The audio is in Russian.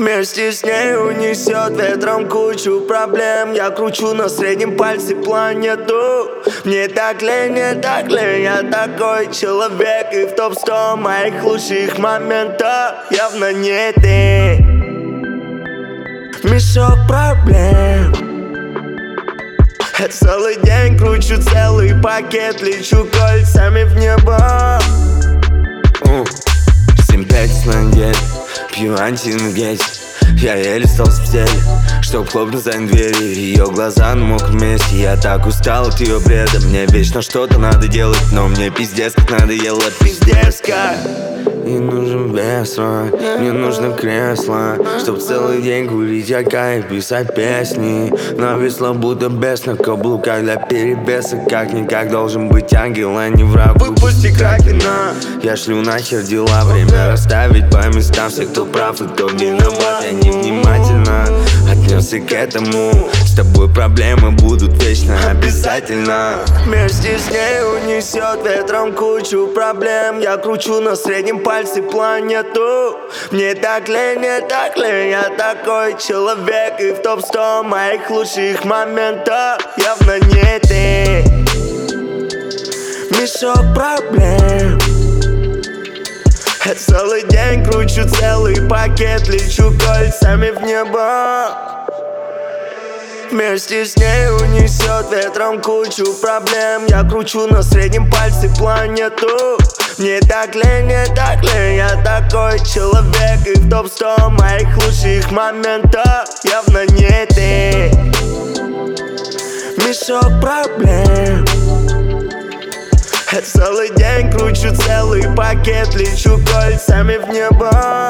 Вместе с ней унесет ветром кучу проблем. Я кручу на среднем пальце планету. Мне так лень, я такой человек. И в топ-100 моих лучших моментов явно не ты. Мешок проблем. Я целый день кручу целый пакет, лечу кольцами в небо. 7-5 на неделю, пью антиэнергетик. Я еле встал с постели, чтоб хлопнуть за двери. Ее глаза на мокром месте. Я так устал от ее бреда. Мне вечно что-то надо делать, но мне пиздец как надоело. Пиздец как. Мне нужен весло, мне нужно кресло, чтоб целый день курить ака и писать песни. Нависло будто бес на каблуках для перебеса. Как-никак должен быть ангел, а не враг. Выпусти кракена. Я шлю нахер дела, время расставить по местам всех, кто прав и кто виноват. Я невнимательно отнесся к этому. С тобой проблемы будут вечно, обязательно. Вместе с ней унесет ветром кучу проблем. Я кручу на среднем пальце планету. Мне так лень, я такой человек. И в топ-100 моих лучших моментов явно не ты. Мешок проблем. Я целый день кручу целый пакет, лечу кольцами в небо. Вместе с ней унесет ветром кучу проблем. Я кручу на среднем пальце планету. Мне так лень, я такой человек. И в топ-100 моих лучших моментов явно не ты. Мешок проблем. Я целый день кручу целый пакет, лечу кольцами в небо.